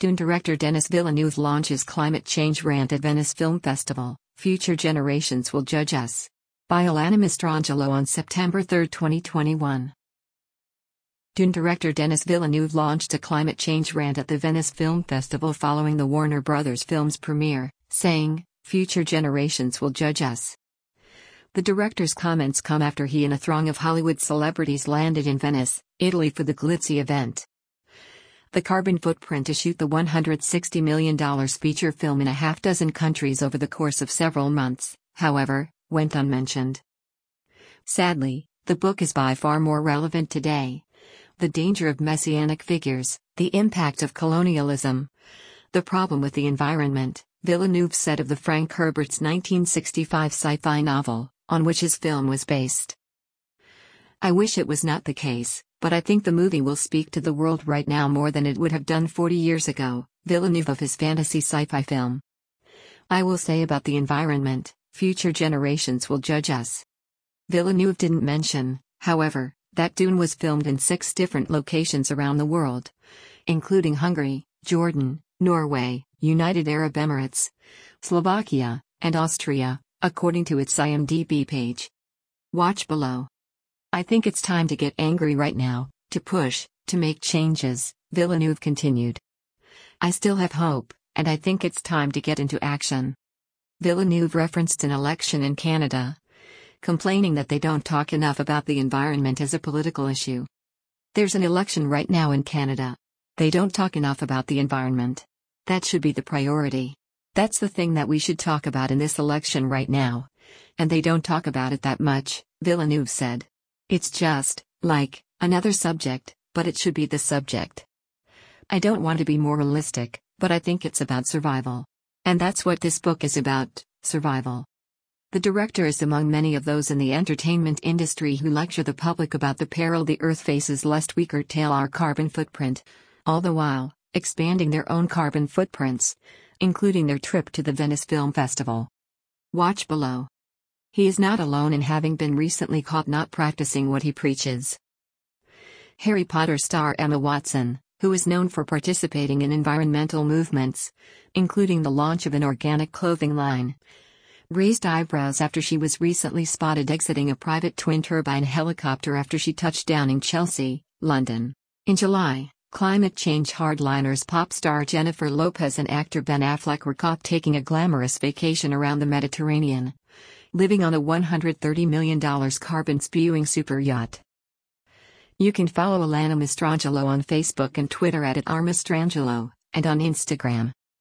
Dune director Denis Villeneuve launches climate change rant at Venice Film Festival. Future generations will judge us. By Alana Mastrangelo on September 3, 2021. Dune director Denis Villeneuve launched a climate change rant at the Venice Film Festival following the Warner Bros. Film's premiere, saying, "Future generations will judge us." The director's comments come after he and a throng of Hollywood celebrities landed in Venice, Italy for the glitzy event. The carbon footprint to shoot the $160 million feature film in a half-dozen countries over the course of several months, however, went unmentioned. Sadly, the book is by far more relevant today. The danger of messianic figures, the impact of colonialism, the problem with the environment, Villeneuve said of the Frank Herbert's 1965 sci-fi novel, on which his film was based. "I wish it was not the case, but I think the movie will speak to the world right now more than it would have done 40 years ago," Villeneuve of his fantasy sci-fi film. "I will say about the environment, future generations will judge us." Villeneuve didn't mention, however, that Dune was filmed in 6 different locations around the world, including Hungary, Jordan, Norway, United Arab Emirates, Slovakia, and Austria, according to its IMDb page. Watch below. "I think it's time to get angry right now, to push, to make changes," Villeneuve continued. "I still have hope, and I think it's time to get into action." Villeneuve referenced an election in Canada, complaining that they don't talk enough about the environment as a political issue. "There's an election right now in Canada. They don't talk enough about the environment. That should be the priority. That's the thing that we should talk about in this election right now. And they don't talk about it that much," Villeneuve said. "It's just, like, another subject, but it should be the subject. I don't want to be moralistic, but I think it's about survival. And that's what this book is about, survival." The director is among many of those in the entertainment industry who lecture the public about the peril the Earth faces lest we curtail our carbon footprint, all the while expanding their own carbon footprints, including their trip to the Venice Film Festival. Watch below. He is not alone in having been recently caught not practicing what he preaches. Harry Potter star Emma Watson, who is known for participating in environmental movements, including the launch of an organic clothing line, raised eyebrows after she was recently spotted exiting a private twin-turbine helicopter after she touched down in Chelsea, London. In July, climate change hardliners pop star Jennifer Lopez and actor Ben Affleck were caught taking a glamorous vacation around the Mediterranean, living on a $130 million carbon-spewing super yacht. You can follow Alana Mastrangelo on Facebook and Twitter @Mastrangelo, and on Instagram